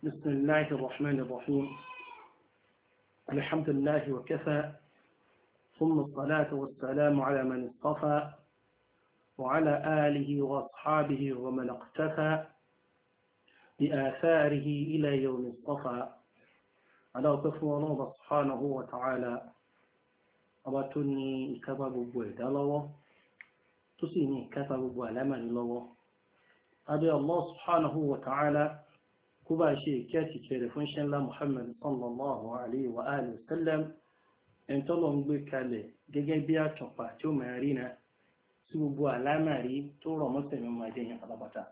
بسم الله الرحمن الرحيم. الحمد لله وكفى، ثم الصلاة والسلام على من اصطفى وعلى آله وأصحابه ومن اقتفى بآثاره إلى يوم اصطفى. على طفل الله سبحانه وتعالى أبتني كتب بويدالو تسيني كتب بوالمن لو أبي الله سبحانه وتعالى كبا شيء كاتي كيرفون شن لا محمد صلى الله عليه وآله وسلم ان تولون gbé kalẹ̀ gẹ́gẹ́ bí àtọ̀pà tí ó máa rí na sí gbogbo àlámàrí tó rọ̀ mọ́ tẹ̀mí máa jẹ́ yẹn pátápátá.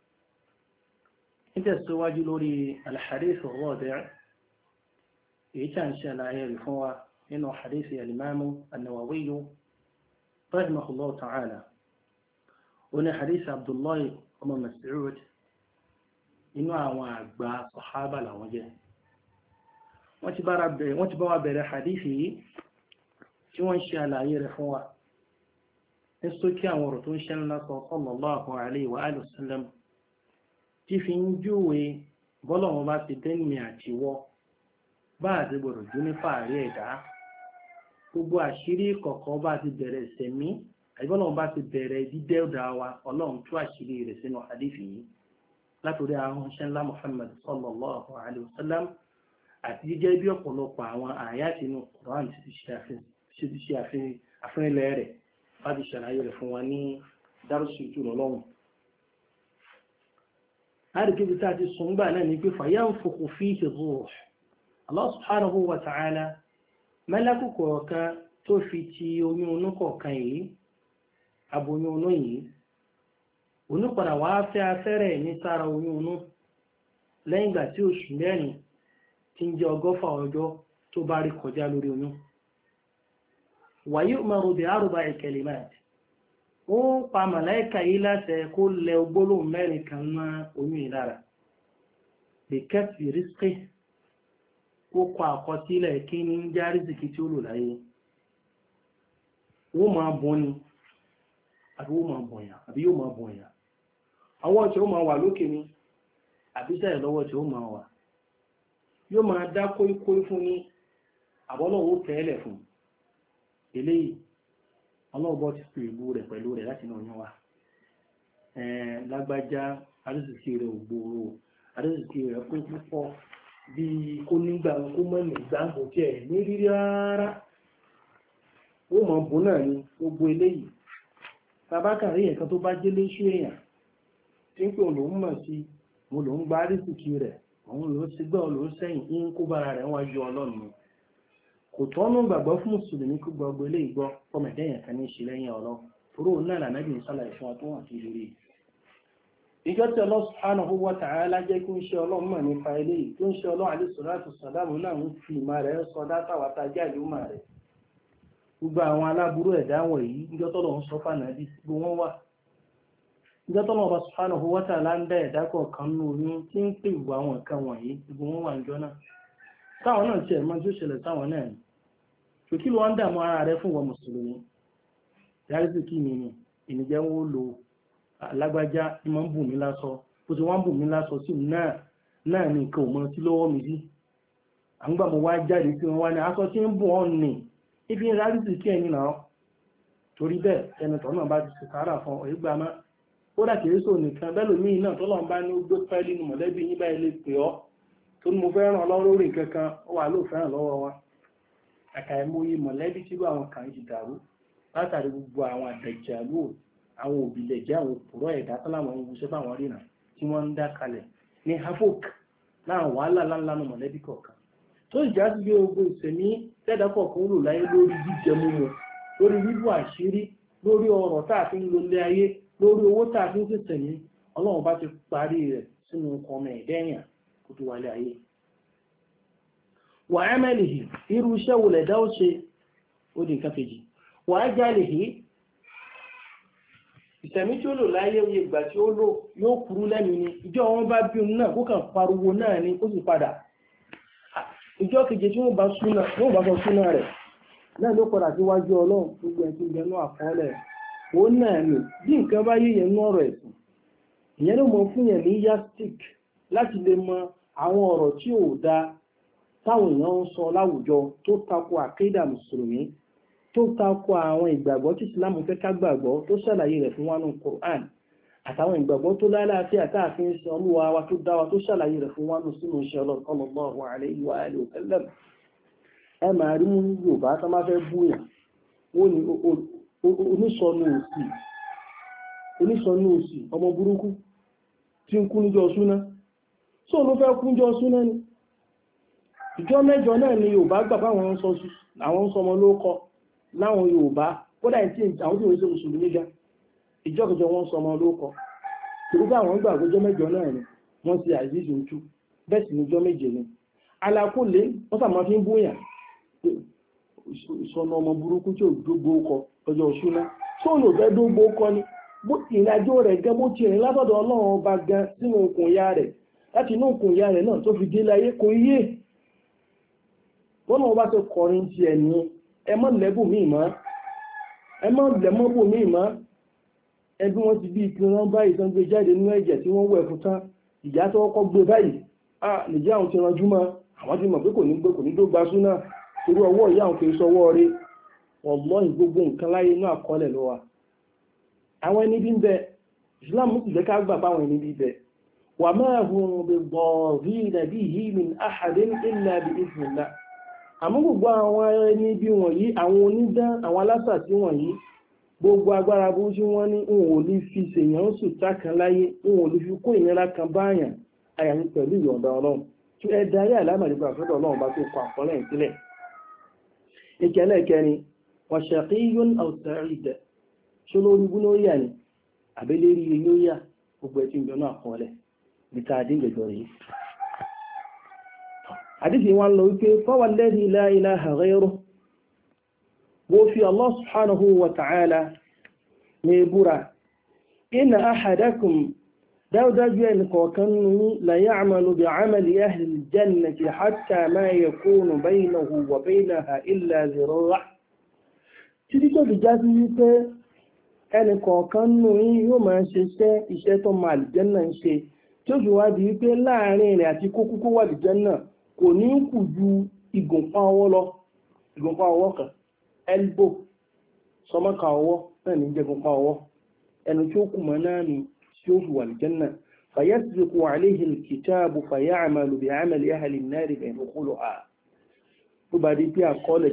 nítẹ̀síwájú lórí al-hadith ar-rabi' èyí tí a ń ṣe àlàyé rẹ̀ fún wa nínú hadith al-imam an-Nawawi rahimahullahu ta'ala. ó ní hadith Abdullahi ọmọ Mas'ud inú àwọn àgbà sàhábà làwọn jẹ́. wọ́n ti bá wa bẹ̀rẹ̀ hadith yìí tí wọ́n ṣe àlàyé rẹ̀ fún wa ní sókè àwọn ọ̀rọ̀ tó ń ṣe ńlá sọ sallallahu alaihi wa alihi wasallam tí fi ń júwe bọ́lọ̀ wọn bá ti dẹ́nì àtiwọ́ bá àti gbọ́dọ̀ jú ní fàárí ẹ̀dá. gbogbo àṣírí kọ̀ọ̀kan bá ti bẹ̀rẹ̀ sẹ̀mí àìbọ́lọ̀ wọn bá ti bẹ̀rẹ̀ dídẹ́ ọ̀dà wa ọlọ́run tú àṣírí rẹ̀ sínú hadith yìí látòrí àwọn ṣẹ́ ńlá Muhammad sallallahu alaihi wasallam àti jíjẹ́ bí ọ̀pọ̀lọpọ̀ àwọn àyátì inú Quran ti ṣe àfihànlẹ̀ rẹ̀ láti ṣàlàyé rẹ̀ fún wa ní dárúsù ìtùnú lọ́wọ́n. àríkébí tá a ti sùn gbà náà ní pé fayanfukhu fihi ruh. Allah subhanahu wa ta'ala mẹ́lákù kọ̀ọ̀kan tó fi ti oyún inú kọ̀ọ̀kan yìí aboyún inú yìí onípadà wàá fẹ́ afẹ́rẹ́ ní sára oyún inú lẹ́yìn ìgbà tí oṣù mẹ́rin tí ń jẹ́ 100 ọjọ́ tó bá rí kọjá lórí oyún. wa yu'maru bi 4 kalimat. ó pa màláìkà yìí láṣẹ kó lẹ gbólóhùn mẹ́rin kan mọ́ oyún yìí lára. bi kasbi rizqi. ó kọ àkọsílẹ̀ kí ní ń já rízìkì tí ó lò láyé. ó máa bọ́ ni àbí ó máa bọ̀yàn àbí yóò máa bọ̀yàn. àwọn tí ó máa wà lókè ni àbí sẹ́yìn lọ́wọ́ tí ó máa wà. yóò máa dá kóíkóí fún ní àbọ́lọ́wọ́ tẹ́ẹ̀lẹ̀ fún eléyìí ọlọ́ọ̀bọ́ ti pè ìlú rẹ̀ pẹ̀lú rẹ̀ láti náà yán wa. lágbájá àrísìkí rẹ̀ ògbòrò àrísìkí rẹ̀ kún púpọ̀ bí kó nígbà kó mọ́nì ìgbàgbò tí ẹ̀ ní rírí rárá. ó mọ̀ bó náà ni gbogbo eléyìí tabakàrí ẹ̀kan tó bá jẹ́ léṣú èèyàn tí ń pè òun mọ̀ sí mo lòún gba àrísìkí rẹ̀ òun ló ti gbọ́ ló sẹ́yìn ń kó bára rẹ̀ wọ́n yọ ọlọ́run. kò tọ́nú gbàgbọ́ fún mùsùlùmí kó gbogbo ilé ìgbọ́ fọmọdéyàn kan ní ṣe lẹ́yìn ọlọ́ toró náà lànàbì ìsọ́lá ìfún wa tó wà sí lórí. ìjọ tí Allah subhanahu wa ta'ala jẹ́ kí ń ṣe ọlọ́run mọ̀ nípa eléyìí tó ń ṣe ọlọ́run alayhi salatu wassalamu náà ń fi ìmọ̀ rẹ̀ sọ dátàwátà jáde ó mà rẹ̀. gbogbo àwọn aláburú ẹ̀dá wọ̀nyí ìjọ tọ́lọ̀ ń sọ fànàbí gbogbo wọn wà. ìjọ tọ́lọ̀ ọba subhanahu wa ta'ala ń dá ẹ̀dá kọ̀ọ̀kan ní oyún tí ń pè wọ àwọn nǹkan wọ̀nyí gbogbo wọn wà níjọ náà. táwọn náà tiẹ̀ mọ́ tí ó ṣẹlẹ̀ táwọn náà ni. ṣòkí ló wá ń dààmú ara rẹ fún wọn mùsùlùmí. yàrá kí ni ni ìnìjẹ́ wọn ó lo alágbájá tí wọ́n ń bù mí lásọ bó ti wọ́n ń bù mí lásọ sí náà ní nǹkan ò mọ sí lọ́wọ́ mi sí. à ń gbà mo wá jáde sí wọn wá ní aṣọ tí ń bù ọ́ nì ibi ń rárí sí kí ẹni náà torí bẹ́ẹ̀ ẹnìtọ́ náà bá ti sùkárà fún ọ ìgbà máa ó dà kìí sọ nìkan bẹ́lòmíì náà tọ́lọ́run bá ní ó gbé pẹ́ẹ́lí ní mọ̀lẹ́bí yín báyìí lè pè ọ́ tó ní mo fẹ́ ràn lọ́wọ́ lórí kankan ó wà lóò fẹ́ràn lọ́wọ́ wa. àkàìmọye mọ̀lẹ́bí tí àwọn kan ti dàrú látàrí gbogbo àwọn àdẹ̀jàlú àwọn òbílẹ̀jẹ́ àwọn òpùrọ̀ ẹ̀dá tó láwọn ohun iṣẹ́ fáwọn rìnà tí wọ́n ń dá kalẹ̀ ní havoc láwọn wàhálà láńlánà mọ̀lẹ́bí kọ̀ọ̀kan tó ìjà sí bí ogun ìsẹ̀mí tẹ́dá kọ̀ọ̀kan lò láyé lórí jíjẹ mímu lórí bíbú àṣírí lórí ọ̀rọ̀ tá a fi ń lo ilé ayé lórí owó tá a fi ń tẹ̀sẹ̀ ní ọlọ́run bá ti parí rẹ̀ sínú ọmọ ẹ̀dẹ́yàn kó tó wálé ayé. wà á mẹ́lìhì irú iṣẹ́ wo lẹ̀dá ó ṣe ó di nǹkan kejì. wà á jálìhì ìsẹ̀mí tí ó lò láyé oye ìgbà tí ó lò yóò kúrú lẹ́nu ni ìjọ wọn bá bí òun náà kó kàn pariwo náà ni ó sì padà. ìjọ keje tí wọ́n bá sọ súnà rẹ̀ náà ló padà síwájú ọlọ́run gbogbo ẹ̀ tí ń bẹnu àkọọ́lẹ̀ ó náà ni bí nǹkan bá yíyẹ ní ọ̀rọ̀ ẹ̀sìn ìyẹn ló mọ fún yẹn ní yastik láti lè mọ àwọn ọ̀rọ̀ tí ò dá táwọn èèyàn ń sọ láwùjọ tó tako àkídà mùsùlùmí tó tako àwọn ìgbàgbọ́ tí Islam fẹ́ ká gbàgbọ́ tó ṣàlàyé rẹ̀ fún wa nínú Qur'an àtàwọn ìgbàgbọ́ tó lálàáfíà táàfin sí Olúwa wa tó dá wa tó ṣàlàyé rẹ̀ fún wa nínú sínú iṣẹ́ Ọlọ́run sallallahu alaihi wa alihi wa sallam. ẹ máa rí mú Yorùbá tó máa fẹ́ búyàn wọ́n ní onísọnù òsì ọmọ burúkú tí ń kú níjọ́ súná tó ló fẹ́ kú níjọ́ súná ni ìjọ mẹ́jọ náà ni Yorùbá gbà fáwọn àwọn sọmọ ló kọ láwọn Yorùbá kódà tí àwọn tí wọ́n ṣe mùsùlùmí ga ìjọ kẹjọ wọn sọmọ ló kọ torí pé àwọn gbà ìjọ mẹ́jọ náà ni wọ́n ti àìsíṣe ojú bẹ́ẹ̀ sì ni ìjọ méje ni alákòólé wọ́n sàmọ́ fi ń bóyàn ìsọnà ọmọ burúkú tí ò dógbó kọ ọjọ́ súná tó lò fẹ́ dógbó kọ ni bó ìrìnàjò rẹ̀ gẹ́ bó ti rìn látọ̀dọ̀ Ọlọ́run ọba gan sínú okùn ìyá rẹ̀ láti inú okùn ìyá rẹ̀ náà tó fi dé láyé kò yé wọ́n náà bá tó kọrin ti ẹ̀ ní ẹ má lẹ́bù míì mọ́ ẹ má lẹ́mọ́bù míì mọ́ ẹbí wọ́n ti bí ìpín báyìí tán gbé jáde nínú ẹ̀jẹ̀ tí wọ́n wẹ̀ fún tán ìyá tó kọ́kọ́ gbé báyìí nìjẹ́ àwọn ti ranjú mọ́ àwọn ti mọ̀ pé kò ní dógba súnà torí ọwọ́ ìyá àwọn kìí sọwọ́ rí wallahi gbogbo nǹkan láyé inú àkọọ́lẹ̀ ló wà àwọn ẹni bí ń bẹ Islam sì jẹ́ ká gbà báwọn ẹni bí bẹ wa ma hum bidarrina bihi min ahadin illa bi idhnillah àmọ́ gbogbo àwọn ẹni bí wọ̀nyí àwọn onídán àwọn alásàtí wọ̀nyí gbogbo agbára bó tí wọ́n ní òun ò lè fi ṣèyàn sùtá kan láyé òun ò lè fi kó ìnira kan báyàn àyàfi pẹ̀lú ìyọ̀ǹda Ọlọ́run tí ẹ darí àlámàdìgbà fẹ́dọ̀ Ọlọ́run bá tó kọ àkọọ́lẹ̀ ìpínlẹ̀ ìkẹlẹ̀ kẹrin wa shaqiyyun aw sa'id ṣó lórí bú lórí àní àbẹ́lérí lórí à gbogbo ẹ̀ tí ń jọna àkọọ́lẹ̀ níta àdíjẹjọ rí àdíjì wọn lọ wípé fawalladhi la ilaha ghayruhu wo fi Allah subhanahu wa ta'ala ní búra inna ahadakum dáúdájú ẹni kọ̀ọ̀kan ní la ya'malu bi'amali ahli al-jannati hatta ma yakunu baynahu wa baynaha illa zira' títí tó fi já sí wípé ẹni kọ̀ọ̀kan ní yóò máa ṣiṣẹ́ iṣẹ́ tó máa àlìjẹ́nà ń ṣe tí ó fi wá di wípé láàrin rẹ̀ àti kókó wà àlìjẹ́nà kò ní kù ju ìgùnpá ọwọ́ kan elbow sọmọ́ka ọwọ́ náà ní jẹ́gùnpá ọwọ́ ẹnu tí ó kù mọ́ náà ni tí ó fi wà àlìjẹ́nà fayasbiqu alayhi al-kitabu faya'malu bi'amali ahli an-nari fayadkhuluha tó bá di pé àkọọ́lẹ̀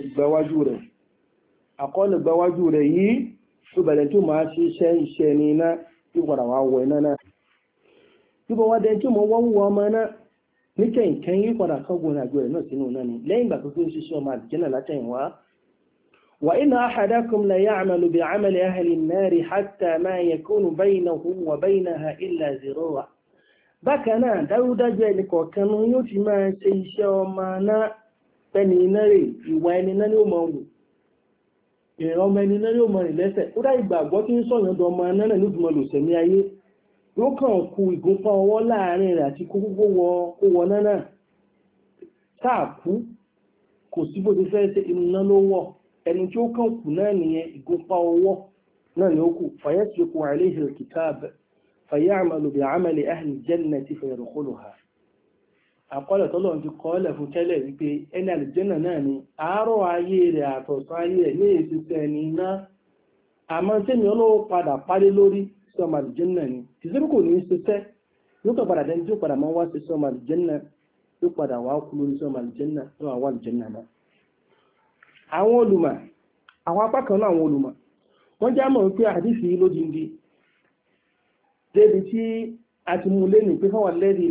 gbáwájú rẹ̀ yìí tó bẹ̀rẹ̀ tó máa ṣe iṣẹ́ ní iná tí padà wá wọ iná náà tí bọ́ wá dẹ tí mo wọ́n wọ ọmọ náà ní kẹ́yìn yí padà kọ́gbọ̀n àjọ rẹ̀ náà sínú náà ni lẹ́yìn ìgbà tó tó ń ṣiṣẹ́ ọmọ àlìjẹ́nà látẹ̀yìn wá wa inna ahadakum la ya'malu bi'amali ahli an-nari hatta ma yakunu baynahu wa baynaha illa zira' bákan náà dájúdájú ẹni kọ̀ọ̀kan yóò ti máa ṣe iṣẹ́ ọmọ náà pẹ́ni iná rẹ̀ ìwà ẹni náà ni ó máa wù ìran ọmọ ẹni náà yóò mọ ìlẹ́sẹ̀ ó dá ìgbàgbọ́ tí ń sọ̀yàn dọ ọmọ náà ní ìdúmọ̀ lòsẹ̀mí ayé yóò kàn kú ìgúnpá ọwọ́ láàrin rẹ̀ àti kókó wọ náà káàkú kò sí bó ti fẹ́ ṣe iná ló wọ̀ ẹni tí ó kàn kù náà nìyẹn ìgúnpá ọwọ́ náà ni ó kù fayasbiqu alayhi al-kitab faya'malu bi'amali ahli al-jannati fayadkhuluha àkọọ́lẹ̀ tọ́lọ̀ ti kọ́ọ́lẹ̀ fún tẹ́lẹ̀ wípé ẹni àlìjẹ́nà náà ni àárọ̀ ayé rẹ̀ àtọ̀sán ayé rẹ̀ ní èsìsẹ́ ẹni iná àmọ́ tẹ́mi ọlọ́wọ́ padà parí lórí sí ọmọ àlìjẹ́nà ni tìsírí kò ní í ṣiṣẹ́ yóò kàn padà dẹni tí ó padà máa wá sí ọmọ àlìjẹ́nà yóò padà wá kú lórí sí ọmọ àlìjẹ́nà yóò wá àlìjẹ́nà náà. àwọn olùmọ̀ àwọn apá kan náà àwọn olùmọ̀ wọ́n já mọ̀ wípé àdìsí lódindi débi tí a ti mú lé ní pé fáwọn lẹ́dí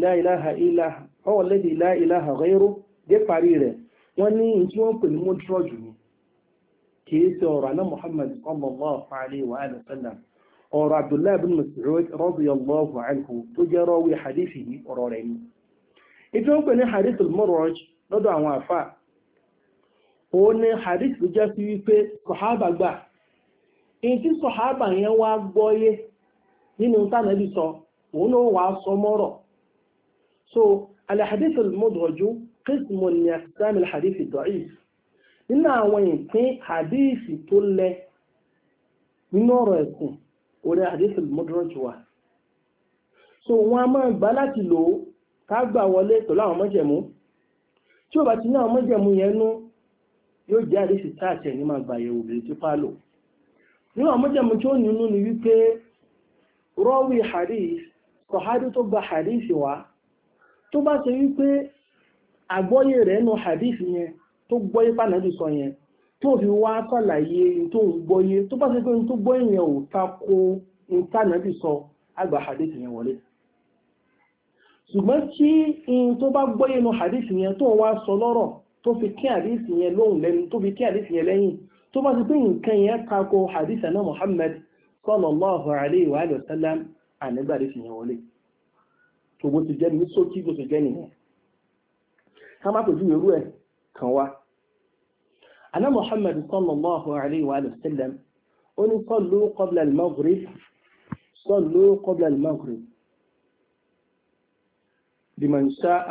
la ilaha ghayru dé parí rẹ̀ wọ́n ní tí wọ́n pè ní mọ́dúrọ̀jù ni kìí ṣe ọ̀rọ̀ aná Muhammad sallallahu alaihi wa sallam ọ̀rọ̀ Abdullah bin Mas'ud radiyallahu anhu tó jẹ́ rawi hadithi yìí ọ̀rọ̀ rẹ̀ ni ìtí wọ́n pè ní hadith al-muraj lọ́dọ̀ àwọn àfà ó ní hadith tó jẹ́ sí wípé sọ̀hábà gbà èyí tí sọ̀hábà yẹn wá gbọ́yé nínú tánàbí sọ òun ló wà sọ mọ́rọ̀ so al-hadith al-mudraj qismun min aqsam al-hadith ad-da'if nínú àwọn ìpín hadith tó lẹ nínú ọ̀rọ̀ ẹ̀sìn orí hadith al-mudraj wà so wọ́n a máa gbà láti lò ká gbà wọlé pẹ̀lú àwọn májẹ̀mú tí ó bá ti ní àwọn májẹ̀mú yẹn nú yóò jẹ́ àdísì táàtẹ̀ ní máa gbàyẹ̀wò bèèrè tí pálò nínú àwọn májẹ̀mú tí ó nínú ni wípé rọ́wì hadith sọ̀hádí tó gba hadith wá tó bá ṣe wípé àgbọ́yé rẹ̀ nù hadith yẹn tó gbọ́yé pànàbí sọ yẹn tó fi wá sàlàyé tó ń gbọ́yé tó bá ṣe pé tó gbọ́yé yẹn ò tako ìtànàbí sọ àgbà hadith yẹn wọlé ṣùgbọ́n tí in tó bá gbọ́yé nù hadith yẹn tó wá sọ lọ́rọ̀ tó fi kí hadith yẹn lóhùn lẹ́nu tó fi kí hadith yẹn lẹ́yìn tó bá ṣe pé nǹkan yẹn tako hadith náà Muhammad sallallahu alayhi wa sallam ànígbà hadith yẹn wọlé tó bó ti jẹ́ ní sókí bó ti jẹ́ nìyẹn ká má pèjú irú ẹ̀ kan wá أنا محمد صلى الله عليه وآله وسلم أن صلوا قبل المغرب صلوا قبل المغرب لمن شاء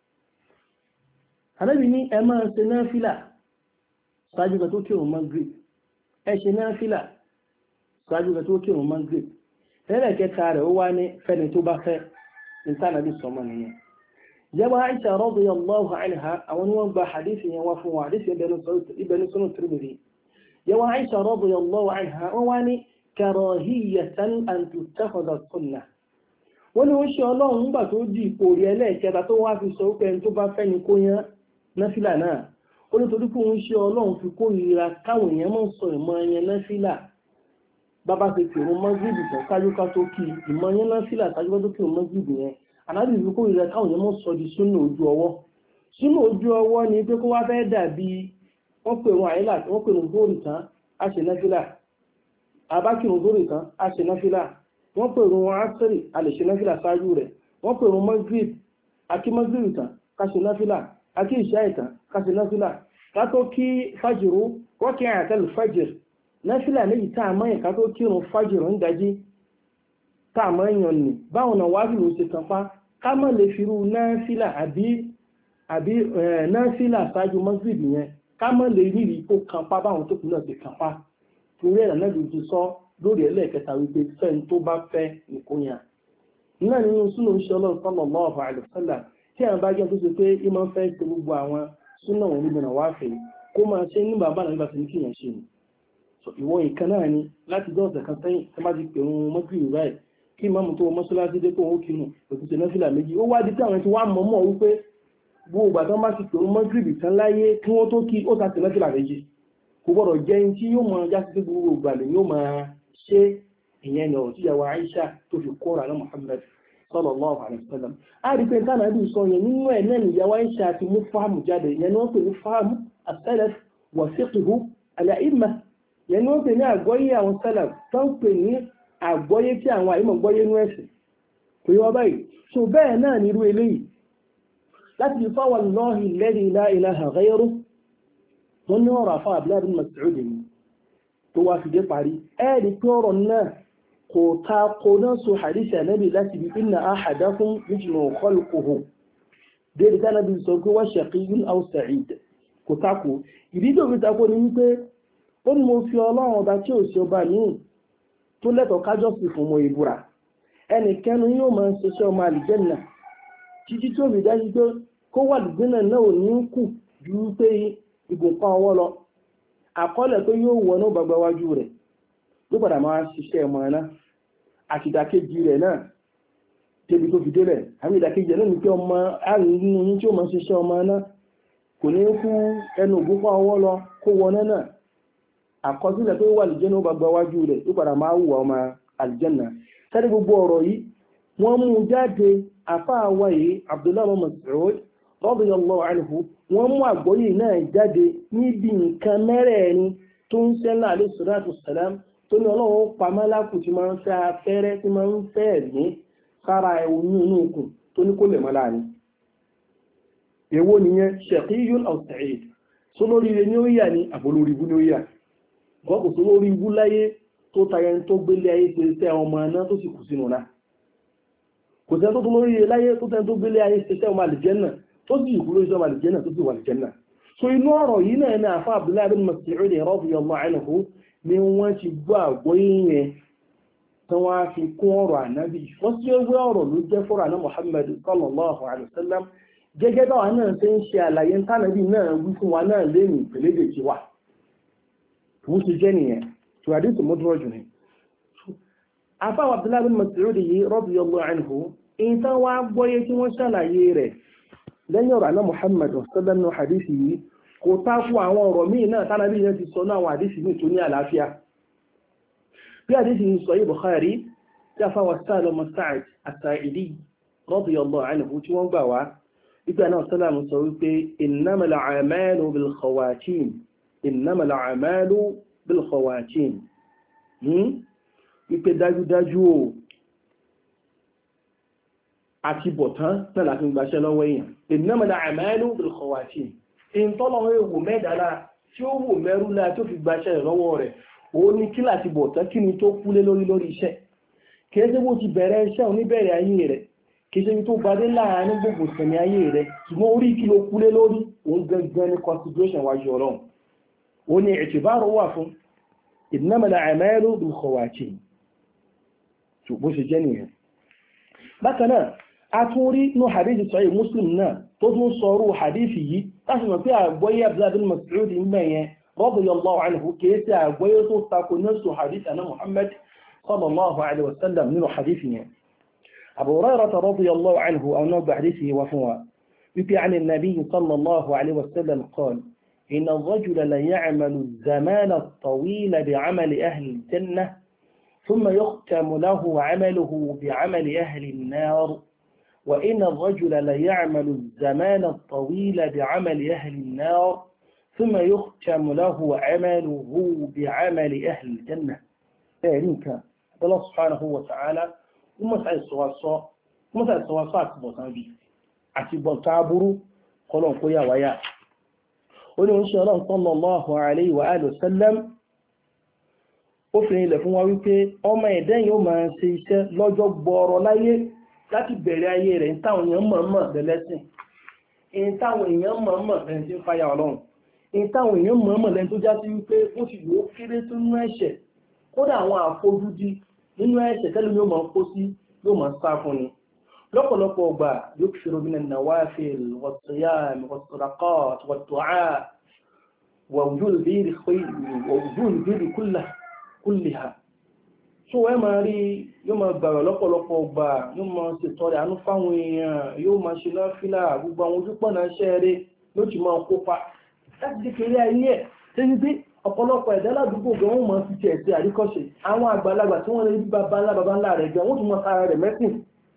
أنا بني أما سنافلة ساجد توكيو المغرب أي سنافلة ساجد توكيو المغرب هذا كتار هو أن فنتوبة إنسان بالصمانية جابها عائشة رضي الله عنها أو نوبة حديث يوافوا حديث ابن سنة الترمذي جابها عائشة رضي الله عنها وواني كراهية أن تتخذ السنة wọ́n ní ó ṣe ọlọ́run nígbà tó di ipò rí ẹlẹ́ẹ̀kẹta tó wá fi sọ pé ẹni tó bá fẹ́ ni kó yán náfìlà náà ó ní torí pé òun ṣe ọlọ́run fi kórìíra káwọn èèyàn mọ̀ sọ ìmọ̀ ẹyẹn náfìlà bàbá ti pè wọn mọ́gìrì tán kájú ká tó kí ìmọ̀ ẹyẹn náfìlà kájú ká tó kí wọn mọ́gìrì yẹn ànábì ìlú kó ìrẹ káwọn yẹn mọ́ sọ di súnà ojú ọwọ́ ni pé kó wá fẹ́ dàbí wọ́n pè wọn àyílà wọ́n pè wọn góòrì tán á ṣe náfìlà abákìrún góòrì tán á ṣe náfìlà wọ́n pè wọn asiri a lè ṣe náfìlà ṣáájú rẹ̀ wọ́n pè wọn magrib akí magrib tán ká ṣe náfìlà akí ìṣáì tán ká ṣe náfìlà ká tó kí fájìrú wọ́n kí àyàtẹ́lù fájìr náfìlà léyìí tá a mọ́yìn ká tó kírun fájìrú ń dájí táàmọ́ èèyàn nì báwọn náà wájú ló ṣe kan pa ká mọ́ lè fi rú náfìlà àbí náfìlà ṣáájú magrib yẹn ká mọ́ lè rí rí kó kan pa báwọn tó kù náà ti kan pa torí ẹ̀rọ náà ló ti sọ lórí ẹlẹ́ẹ̀kẹta wípé fẹ́ni tó bá fẹ́ nìkóyà náà nínú súnà ń ṣe ọlọ́run sallallahu alaihi wasallam tí àwọn bá jẹ́ tó ṣe pé ìmọ̀ fẹ́ ṣe gbogbo àwọn súnà wọn níbi náà wá fẹ́ kó máa ṣe ní bàbá náà nígbà tí ní kíyàn ṣe ni ìwọ nǹkan náà ni láti jẹ́ ọ̀sẹ̀ kan sẹ́yìn tó má ti pè wọn mọ́gìrì ráì kí mọ́mù tó mọ́ṣáláṣí dé kó wọn kinu òtútù náfìlà méjì ó wá di tí àwọn ti wá mọ̀ wípé gbogbo ìgbà tó má ti pè wọn mọ́gìrì tán láyé kí wọ́n tó kí ó ta ti náfìlà méjì kò gbọ́dọ̀ jẹ́ ní tí yóò máa jásí pé gbogbo ìgbà lè yóò máa ṣe ìyẹn lọ tí yàwó Aisha tó fi kóra náà Muhammad sallallahu alaihi wasallam a rí pé tánà bí sọ yẹn nínú ẹ̀ náà ìyàwó Aisha ti mú fáàmù jáde yẹn ni wọ́n pè ní fáàmù as-salaf wa fiqhu al-a'imma yẹn ni wọ́n pè ní àgbọ́yé àwọn salaf tó ń pè ní àgbọ́yé tí àwọn àìmọ̀ gbọ́yé nú ẹ̀sìn kò yọ báyìí so bẹ́ẹ̀ náà nírú eléyìí láti fi fáwọn lọ́hì alladhi la ilaha ghayruh wọ́n ní ọ̀rọ̀ àfáà Abdullah bin Mas'ud ni tó wá fi dé parí ẹ̀rí pé ọ̀rọ̀ náà kò ta kò náà so hadith Ànábì láti bí inna ahadakum yujma'u khalquhu dédé ká Ànábì sọ pé wa shaqiyyun aw sa'id kò takò ìdí tó fi takò ní wípé ó ní mo fi ọlọ́run ọba tí ò sí ọba míì tó lẹ́tọ̀ọ́ kájọ́ sí fún mo ìbúra ẹnikẹ́ni yóò máa ń ṣiṣẹ́ ọmọ àlìjẹ́nà títí tó rí dájú pé kó wà àlìjẹ́nà náà ò ní kù ju pé ìgùnkan ọwọ́ lọ àkọọ́lẹ̀ pé yóò wọnú gbagba wájú rẹ̀ ló padà máa ṣiṣẹ́ ọmọ náà àti ìdàkejì rẹ̀ náà débi tó fi délẹ̀ àmì ìdàkejì rẹ̀ náà ní pé ọmọ àrùn nínú yín tí ó máa ṣiṣẹ́ ọmọ náà kò ní kú ẹnu ògúnpá ọwọ́ lọ kó wọná náà àkọsílẹ̀ pé wà àlìjẹ́nà gbagba wájú rẹ̀ ló padà máa wù ọmọ àlìjẹ́nà sáré gbogbo ọ̀rọ̀ yìí wọ́n mú jáde àfáà wa yìí Abdullahi Mas'ud radiyallahu anhu wọ́n mú àgbọ́yé náà jáde níbi nǹkan mẹ́rẹ̀ẹ̀rin tó ń sẹ́lá alayhi salatu wassalam tó ní ọlọ́run pa mọ́lákù tí máa ń fẹ́ afẹ́rẹ́ tí máa ń fẹ́ ẹ̀mí sára ẹ̀wù ní inú ikùn tó ní kó lè mọ́ láàrin èwo nìyẹn shaqiyyun aw sa'id só lórí ire ní ó yà ní àbólórí ibú ní ó yà wọ́n kò só lórí ibú láyé tó tayẹ tó gbélé ayé ṣe tẹ́ ọmọ náà tó sì kù sínú náà kò sẹ́ tó tó lórí ire láyé tó tẹ́ tó gbélé ayé ṣe tẹ́ ọmọ àlìjẹ́nà tó sì ìkúrò ìṣọ́ àlìjẹ́nà tó sì wà àlìjẹ́nà so inú ọ̀rọ̀ yìí náà ní àfá Abdullahi bin Mas'ud radiyallahu anhu ni wọ́n ti gbọ́ àgbọ́yé yẹn tí wọ́n á fi kún ọ̀rọ̀ ànábì wọ́n sí ewé ọ̀rọ̀ ló jẹ́ fọ́rọ̀ àná Muhammad sallallahu alaihi wasallam gẹ́gẹ́ báwa náà ṣe ń ṣe àlàyé tánàbí náà wí fún wa náà lẹ́nu ìpèlédè tí wà tó ṣe jẹ́ nìyẹn tó àdínkù mọ́dúrọ̀ jù ní. afáwọ̀ Abdullahi bin Mas'ud yìí radiyallahu anhu in tán wá gbọ́yé tí wọ́n ṣàlàyé rẹ̀ lẹ́yìn ọ̀rọ̀ àná Muhammad sallallahu alaihi hadisi yìí kò tákù àwọn ọ̀rọ̀ míì náà tánàbí yẹn ti sọ náà àwọn hadisi míì tó ní àlàáfíà bí hadisi yìí sọ yìí Bukhari tí afáwọ̀ Salim Sa'id as-Sa'idi radiyallahu anhu tí wọ́n gbà wá ìgbà náà sálàmù sọ wípé innamal a'malu bil khawatim innamal a'malu bil khawatim wípé dájúdájú o àti bọ̀tán náà láti gbàṣẹ́ lọ́wọ́ èèyàn innamal a'malu bil khawatim in tọ́lọ́wọ́ èwò mẹ́dàlá tí ó wò mẹ́rú láà tó fi gbàṣẹ́ lọ́wọ́ rẹ̀ ó ní kí láti bọ̀tán kí ni tó kúlé lórí iṣẹ́ kìí bó ti bẹ̀rẹ̀ iṣẹ́ oníbẹ̀rẹ̀ ayé rẹ̀ kìí tó gbadé láàárín gbogbo sẹ̀mí ayé rẹ̀ ṣùgbọ́n orí kí ló kúlé lórí òun gangan ní consideration wájú ọlọ́run ó ní ìtìbárò wà fún innamal a'malu bil khawatim bó ṣe jẹ́ nìyẹn. bákan náà a tún rí ní hadith sahih Muslim náà tó tún sọrú hadith yìí láti mọ̀ pé àgbọ́yé Abdullah bin Mas'ud ń bẹ̀yẹn radiyallahu anhu kìí sí àgbọ́yé tó takò nẹ́sù hadith àná Muhammad sallallahu alaihi wasallam nínú hadith yẹn. Abu Hurairah radiyallahu anhu àwọn náà gbà hadith yìí wá fún wa wípé عن النبي صلى الله عليه وسلم قال إن الرجل لا يعمل الزمان الطويل بعمل أهل الجنة ثم يختم له عمله بعمل أهل النار وإن الرجل لا يعمل الزمان الطويل بعمل أهل النار ثم يختم له عمله بعمل أهل الجنة ذلك الله سبحانه وتعالى ومسعى الصواصات أكبر بي أكبر تعبروا قلوا قيا ويا قلوا إن شاء الله صلى الله عليه وآله وسلم ó fi ilẹ̀ fún wa wípé ọmọ ẹ̀dẹ́ yóò máa ṣe iṣẹ́ lọ́jọ́ gbọ́ọ̀rọ̀ láyé láti bẹ̀rẹ̀ ayé rẹ̀ ní táwọn èèyàn mọ̀ọ́mọ̀ lẹ́lẹ́sìn ní táwọn èèyàn mọ̀ọ́mọ̀ lẹ́ni tí ń fáyà ọlọ́run ní táwọn èèyàn mọ̀ọ́mọ̀ lẹ́ni tó já sí wípé ó ti wò ó kéré tó nínú ẹ̀ṣẹ̀ kódà àwọn àfojúdi nínú ẹ̀ṣẹ̀ tẹ́lẹ̀ yóò máa kó sí yóò máa sá fún ni lọ́pọ̀lọpọ̀ ọgbà yóò fi robin an-nawafil was-siyam was-sadaqat wad-du'a wa wujul birri kulliha so ẹ máa rí yóò máa gbàrọ̀ lọ́pọ̀lọpọ̀ ọgbà yóò máa ṣètọrẹ àánú fáwọn èèyàn yóò máa ṣe náfílà gbogbo àwọn ojúpọ̀nà iṣẹ́ rẹ̀ ló ti máa kópa láti kékeré ayé ẹ̀ tẹ́lẹ̀ pé ọ̀pọ̀lọpọ̀ ẹ̀dá ládùúgbò gan wọ́n máa fi tiẹ̀ sí àríkọ́ṣe àwọn àgbàlagbà tí wọ́n lè rí bàbá ńlá rẹ̀ gan wọ́n tún máa sára rẹ̀ mẹ́sìn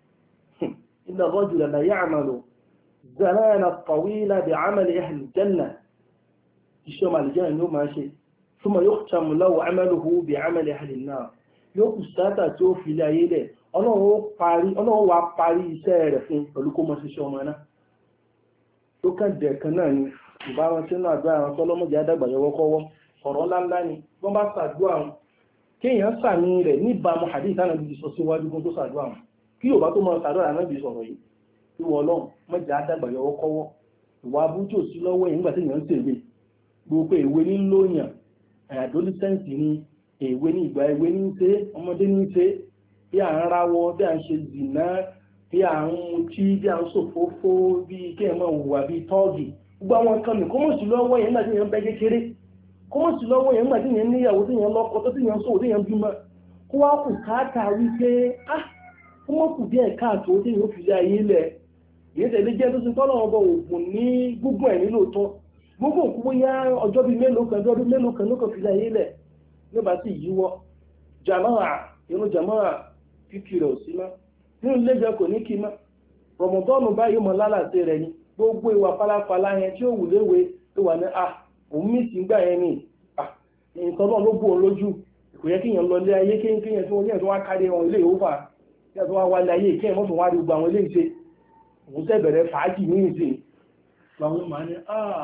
inna rajula la ya'malu zamana tawila bi'amali ahli al-jannah iṣẹ́ ọmọ àlìjẹ́nà ni ó máa ṣe ثم يختم له عمله بعمل أهل النار yóò kù sáátà tí ó fi ilé ayé lẹ̀ ọlọ́run wá parí iṣẹ́ rẹ̀ fún pẹ̀lú kó mọ́ ṣiṣẹ́ ọmọ náà tó kàn dẹ̀ kan náà ni ìbáwọn sínú àdúrà àwọn tọ́lọ́mọdé àdàgbà yọwọ́kọ́wọ́ ọ̀rọ̀ ńláńlá ni wọ́n bá ṣàdúrà wọn kéèyàn sàmì rẹ̀ níbàámu hadith náà bí sọ síwájú kó tó ṣàdúrà wọn kí yóò bá tó mọ ṣàdúrà náà bí sọ̀rọ̀ yìí tí wọ́n ọlọ́run mọ́jà àdàgbà yọwọ́kọ́wọ́ ìwà abújò sí lọ́wọ́ yìí nígbà tí èèyàn ń tèwé gbogbo ìwé nílòyàn adolescence ni èwe ní ìgbà èwe ní ṣe ọmọdé ní ṣe bí à ń rawọ́ bí à ń ṣe zìnà bí à ń mutí bí à ń ṣòfófó bí kí ẹ̀ máa hùwà bí tọ́ọ̀gì gbogbo àwọn kan ní kọ́mọ̀sí lọ́wọ́ yẹn nígbà tí yẹn ń bẹ kékeré kọ́mọ̀sí lọ́wọ́ yẹn nígbà tí yẹn níyàwó tí yẹn lọ́kọ tó tí yẹn sọ̀rọ̀ tí yẹn bímọ kó wá kù káàkà wípé kó mọ̀ kù díẹ̀ káàtó tí yẹn ó fi lé ayé lẹ̀ yẹn tẹ̀lé jẹ́ tó ti tọ́lọ́ ọba òògùn ní gbogbo ẹ̀ nílò tán gbogbo òkú bóyá ọjọ́ bíi mélòó kan ọjọ́ bíi mélòó kan ló kàn fi láyé lẹ̀ ló bá sì yíwọ́ jàmáà irun jàmáà kíkì rẹ̀ ò sí mọ́ nínú ilé-ìjọ kò ní kí mọ́ rọ̀mọ̀tọ́nù báyìí mọ̀ lálàsẹ̀ rẹ̀ ni gbogbo ìwà pálapàla yẹn tí ó wù léwe tó wà ní òun mí sí gbà yẹn ni nǹkan náà ló bù ọ lójú kò yẹ kíyàn lọ lé ayé kéyàn tí wọ́n yẹn tó wá kárí wọn ilé ìhófà yẹn tó wá wálé ayé kéyàn mọ́tò wá rí gbogbo àwọn ilé ìṣe òun sẹ́ bẹ̀rẹ̀ fàájì ní ìsìn àwọn máa ní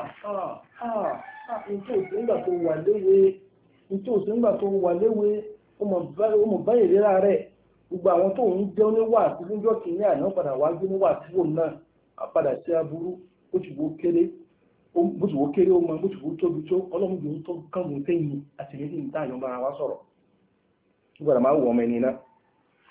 nígbà tó wà léwe ọmọ báyìí rírà rẹ̀ gbogbo àwọn tó ń jẹ́ oníwà àti níjọ́ kìíní àná padà wá gbé níwà tí wò náà padà sí aburú bó ti wó kéré ó mọ bó ti wó tóbi tó ọlọ́run jù ú tó kángun tẹ́yìn àtìlẹ́yìn tá àyàn bára wá sọ̀rọ̀ gbọ́dọ̀ máa wọ̀ ọmọ ẹni náà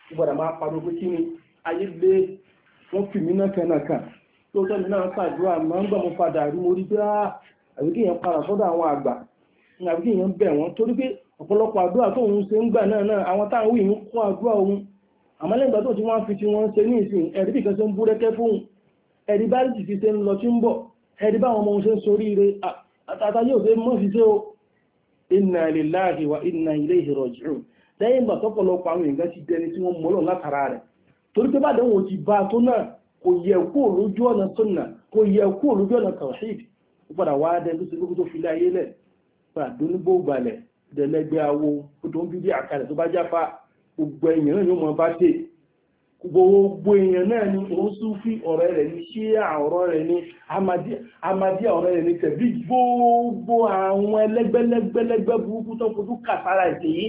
gbọ́dọ̀ máa pariwo pé kí ni ayé lé wọ́n fi mí náà kẹ́nàkàn tó tẹ́mi náà ṣàdúrà máa ń gbà mo padà rí mo rí pé àbí kí èèyàn padà sọ́dọ̀ àwọn àgbà àbí kí èèyàn bẹ̀ wọ́n torí pé ọ̀pọ̀lọpọ̀ àdúrà tó òun ṣe ń gbà náà àwọn táwọn wí ń kó àdúrà òun àmọ́ lẹ́gbàá tó ti wọ́n fi ti wọ́n ṣe ní ìsìn ẹ̀rí bí kan ṣe ń búrẹ́kẹ́ fóun ẹ̀rí bá ti fi ṣe ń lọ tí ń bọ̀ ẹ̀rí bá àwọn ọmọ ṣe ń sorí ire àtàtà yóò ṣe mọ́ fi ṣe o inna lillahi wa inna ilayhi raji'un lẹ́yìn ìgbà tọ́pọ̀lọpọ̀ àwọn èèyàn ti dẹni tí wọ́n mọ́lọ̀ látara rẹ̀ torí pé bàdán wọn ti bá tó náà kò yẹ kó lójú ọ̀nà sunna kò yẹ kó lójú ọ̀nà tawhid ó padà wá dẹ tó ṣe lókú tó fi láyé lẹ̀ padà dónígbò gbalẹ̀ dẹ̀lẹ́gbẹ́ awo tó ń bíbí àkàlẹ̀ tó bá jáfa gbogbo èèyàn náà yóò mọ bá dé gbogbo èèyàn náà ni òun Súfí ọ̀rẹ́ rẹ̀ ní Ṣíà ọ̀rọ̀ rẹ̀ ní Ahmadiyya ọ̀rẹ́ rẹ̀ ní tẹ̀bí gbogbo àwọn ẹlẹ́gbẹ́lẹ́gbẹ́lẹ́gbẹ́ burúkú tó fojú kàtàrà ìtẹ̀ yìí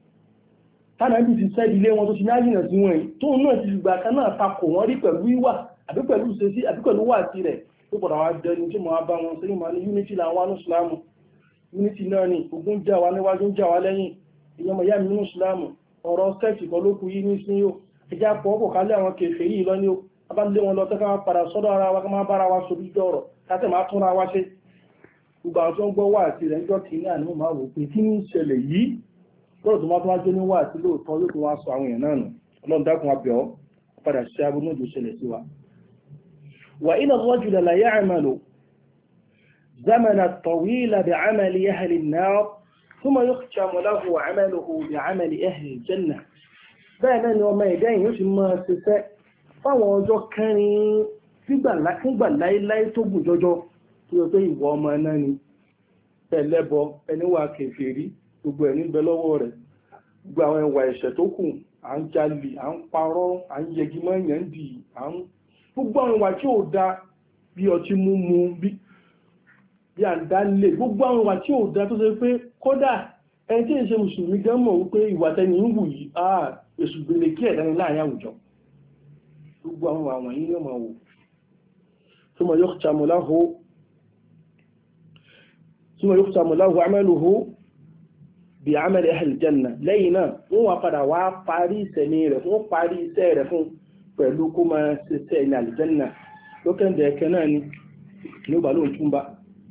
tánàbí ti sẹ́dí ilé wọn tó ti nájìnà sí wọn yìí tóun náà ti gbà kan náà takò wọ́n rí pẹ̀lú ìwà àbí pẹ̀lú ìṣesí àbí pẹ̀lú wà sí rẹ̀ tó pọ̀dà wá dẹni tí mo bá wọn sẹ́yìn máa ní unity làwọn ní Ìsìlámù unity náà ni ogun jà wá níwájú ń jà wá lẹ́yìn ìyẹn mọ̀ yá mi nínú Ìsìlámù ọ̀rọ̀ sẹ́ẹ̀tì kan ló kù yìí ní sí yóò ẹjá pọ̀ ọkọ̀ kálẹ̀ àwọn kèfèé yìí lọ ní o abálé wọn lọ tẹ́ká padà sọ́dọ̀ ara wa ká máa bára wa sórí ìjọ ọ̀rọ̀ káṣẹ̀ máa túnra wa ṣe gbogbo àwọn tó ń gbọ́ wà àti rẹ̀ ń jọ kìíní àní máa wò pé kí ní ìṣẹ̀lẹ̀ yìí lọ́rọ̀ tó máa tó wá jẹ́ ní wà àti lóòótọ́ yóò tó wá sọ àwọn èèyàn náà nù ọlọ́run dákun abẹ́ ọ́ padà ṣe abúlé òjò ṣẹlẹ̀ sí wa. wà inna ar-rajula la ya'malu zamana tawila bi'amali ahli an-nar thumma yukhtamu lahu 'amaluhu bi'amali ahli al-jannah bẹ́ẹ̀ náà ni ọmọ ẹ̀dá èèyàn sì máa ṣiṣẹ́ fáwọn ọjọ́ kẹrin nígbà láíláí tó gùn jọjọ tí ó pé ìwọ ọmọ náà ni ẹlẹ́bọ ẹniwà kèfèrí gbogbo ẹ̀ níbẹ̀ lọ́wọ́ rẹ̀ gbogbo àwọn ẹwà ẹ̀ṣẹ̀ tó kù à ń jalè à ń parọ́ à ń yẹgi mọ́ èèyàn dì gbogbo àwọn ìwà tí ò da bí ọtí mímu bí à ń dálé gbogbo àwọn ìwà tí ò da tó ṣe pé kódà ẹni tí ìṣe mùsùlùmí gan mọ̀ wípé ìwà tẹni ń wù yìí èṣù gbélé kí ẹ̀dá ní láàrin àwùjọ gbogbo àwọn àwọn yìí ní ọmọ wò ثم يختم له عمله بعمل أهل الجنة lẹ́yìn náà wọ́n wá padà wá parí ìsẹ̀mí rẹ̀ wọ́n parí iṣẹ́ rẹ̀ fún pẹ̀lú kó máa ṣiṣẹ́ ní àlìjẹ́nà lókèndẹ̀ ẹ̀kẹ́ náà ni ní ó bá lóun túnbá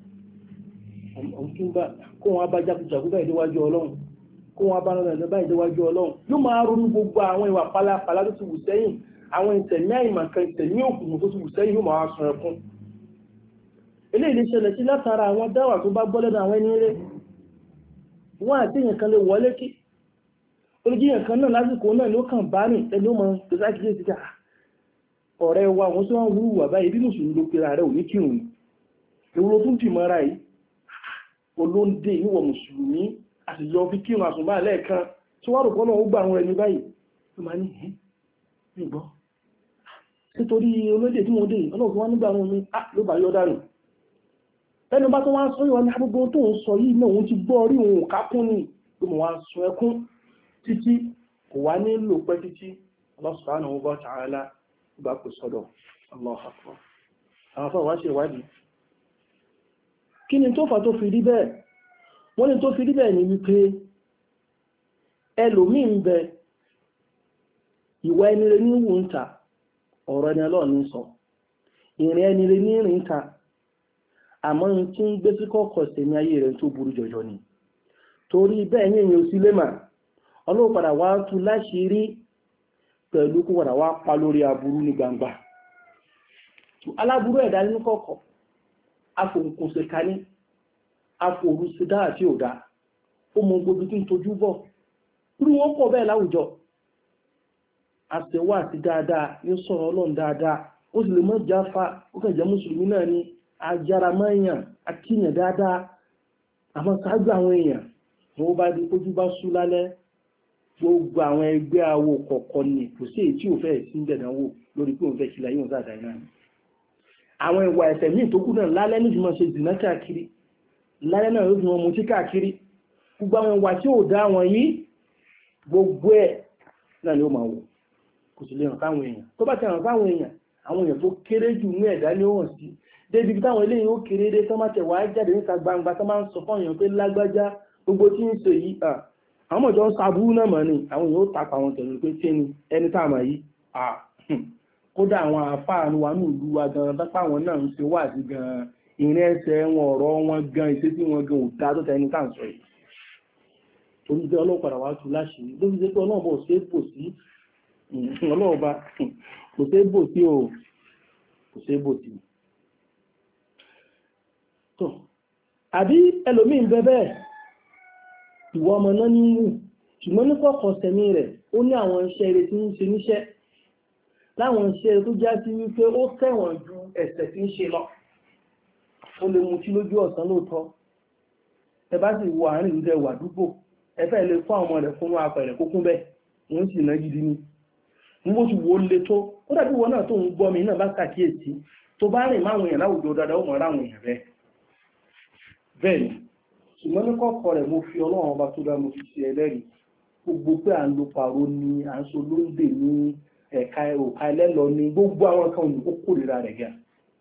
kó wọn bá jákujàkú báyìí déwájú ọlọ́run kó wọn bá rọrùn báyìí déwájú ọlọ́run yóò máa ronú gbogbo àwọn ìwà pálapàla tó ti wù sẹ́yìn àwọn ìtẹ̀mí àìmọ̀kan ìtẹ̀mí òkùnkùn tó ti wù sẹ́yìn yóò máa sọ ẹkún eléyìí lè ṣẹlẹ̀ sí látara àwọn dáwà tó bá gbọ́ lẹ́nu àwọn ẹni rẹ̀ wọ́n àti èèyàn kan lè wọlé kí olùjíyàn kan náà lásìkò náà ló kàn bá rìn ẹni ó mọ ìsákìlẹ̀ sí ká ọ̀rẹ́ wa wọ́n tí wọ́n wúrú wà báyìí bí mùsùlùmí ló pera rẹ̀ ò ní kírun ewúro tún dì mọ́ra yìí olóńdè níwọ̀ mùsùlùmí àtijọ́ fi kírun àsùnbà lẹ́ẹ̀kan tí wọ́n rò pọ́nà ó gbà àwọn ẹni báyìí ló máa ní ìgbọ́ nítorí olóńdè tí mo dé ọlọ́run wọn nígbà wọn mi ló bá yọ dànù ẹnu bá tó wá sọ ìwọ ní agbègbè tó ń sọ yìí náà òun ti gbọ́ orí òun kákún ní pé mo wá sọ ẹkún títí kò wá nílò pẹ́ títí Allah subhanahu wa ta'ala bá kò sọ́dọ̀ Allahu akbar àwọn afọ́ wá ṣe ìwádìí kí ni tó fà tó fi rí bẹ́ẹ̀ wọ́n ní tó fi rí bẹ́ẹ̀ ni wípé ẹlòmíì ń bẹ ìwà ẹni rẹ̀ ní wù ń ta ọ̀rọ̀ ẹni ọlọ́ọ̀ ní sọ ìrìn ẹni rẹ̀ ní rìn ta àmọ́ tí ń gbé sí kọ́kọ́ sí ní ayé rẹ̀ tó burú jọjọ ni torí bẹ́ẹ̀ ní èyàn sí lé mà Ọlọ́run padà wá tú láṣìírí pẹ̀lú kó padà wá pa lórí aburú ní gbangba aláburú ẹ̀dá nínú kọ́kọ́ afòǹkùnṣe kaní afòrúṣe dáa tí ò dáa ó mọ gbogbo tí ń tojú bọ̀ irú wọn pọ̀ bẹ́ẹ̀ láwùjọ àṣẹwà àti dáadáa yóò sọ̀rọ̀ Ọlọ́run dáadáa ó sì lè mọ́ jáfa ó kàn jẹ́ mùsùlùmí náà ni ajára mọ́yàn akíyàn dáadáa àmọ́ sáájú àwọn èèyàn wọ́n bá di ojú bá sú lálẹ́ gbogbo àwọn ẹgbẹ́ awo kọ̀ọ̀kan ni kò sí èyí tí ò fẹ́ sí ìdẹ̀dánwò lórí pé òun fẹ́ sílẹ̀ yóò dáadáa náà àwọn ìwà ẹ̀ṣẹ̀ míì tó kù náà lálẹ́ ní ìfimọ̀ ṣe dìnnà káàkiri lálẹ́ náà ló fi wọn mutí káàkiri gbogbo àwọn ìwà tí ò dá wọn yìí gbogbo ẹ̀ náà ni ó máa wò kò sì lè hàn fáwọn èèyàn tó bá ti hàn fáwọn èèyàn àwọn èèyàn tó kéré jù ní ẹ̀dá ni ó hàn sí débi bí táwọn eléyìí ó kéré dé tó máa tẹ̀ wá jáde níta gbangba tó máa ń sọ fún èèyàn pé lágbájá gbogbo tí ń ṣe yìí àwọn ọjọ́ ń sàbúrú náà mọ̀ ní àwọn yóò tapà wọn tẹ̀lé pé tí ni ẹni táàmà yìí kódà àwọn àfáànù wa ní ìlú wa gan dápá wọn náà ń ṣe wà sí gan ìrìn ẹsẹ̀ wọn ọ̀rọ̀ wọn gan ìṣesí wọn gan òdá tó tẹni tá à ń sọ yìí torí pé ọlọ́pàá wá tú láṣìírí ló fi ṣe pé ọlọ́ọ̀bà ò ṣe é bò sí ọlọ́ọ̀bà kò ṣe é bò sí o kò ṣe é bò sí. àbí ẹlòmíín bẹ bẹ́ẹ̀ ìwọ ọmọ náà ní wù ṣùgbọ́n ní kọ̀ọ̀kan sẹ̀mí rẹ̀ ó ní àwọn iṣẹ́ eré tí ń ṣe níṣẹ́ láwọn iṣẹ́ tó já sí wípé ó tẹ̀wọ̀n ju ẹ̀ṣẹ̀ tí ń ṣe lọ ó lè mutí lójú ọ̀sán lóòótọ́ ẹ bá sì wo àárín ìlú ẹwà àdúgbò ẹ fẹ́ lè fún àwọn ọmọ rẹ̀ fún apẹ̀rẹ̀ kókún bẹ́ẹ̀ wọ́n sì ná gidi ni ní bó ti wo le tó ó dàbí wọn náà tó ń gbọ́ mi náà bá ṣàkíyèsí tó bá rìn máwọn èèyàn láwùjọ dáadáa ó mọ̀ ráwọn èèyàn bẹ́ẹ̀ ni ṣùgbọ́n ní kọ́kọ́ rẹ̀ mo fi ọlọ́run ọba tó dá mo fi ṣe ẹlẹ́rìí gbogbo pé à ń lo pàrọ̀ ni à ń so lóńdè ní ẹ̀ka òka ẹlẹ́lọ ni gbogbo àwọn kan ó kórìíra rẹ̀ gà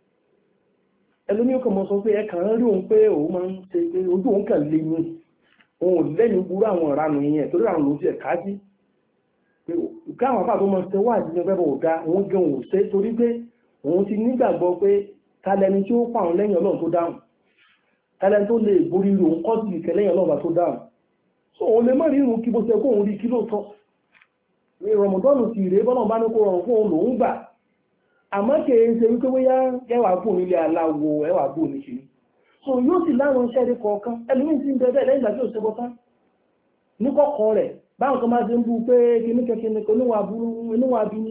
ẹlòmí ó kàn mọ́ sọ pé ẹ kàn ń rí òun pé òun máa ń ṣe pé ojú òun kàn lé ní òun ò lẹ́yìn gbúrú àwọn ìranù yẹn torí àwọn lòún ti ẹ̀ka sí pé káwọn àpá tó máa ṣe wá àti ẹgbẹ́ bọ̀ ga òun gan òun ṣe torí pé òun ti nígbàgbọ́ pé talẹ́ni tí ó pa òun lẹ́yìn ọlọ́run tó dáhùn talẹ́ni tó lè borí òun kọ́ sí ìkẹ́ lẹ́yìn ọlọ́run tó dáhùn so òun lè má rí irun kí bó ṣe kóun rí kí lóòótọ́ rọmọdọ́nù ti rèé bọ́lọ̀ bá ní kó rọrùn fún òun lòún gbà àmọ́ kèé ṣe wípé bóyá ẹwà bò nílé aláwo ẹwà bò ní ṣe so yóò sì láwọn iṣẹ́ rí kọ̀ọ̀kan ẹlòmíín ti ń bẹ bẹ́ẹ̀ lẹ́yìn ìgbà tí ò ṣe bọ́tá ní kọ̀kọ̀ rẹ̀ báwọn kan máa ṣe ń bú pé kíní kẹ́kẹ́ oníwà bí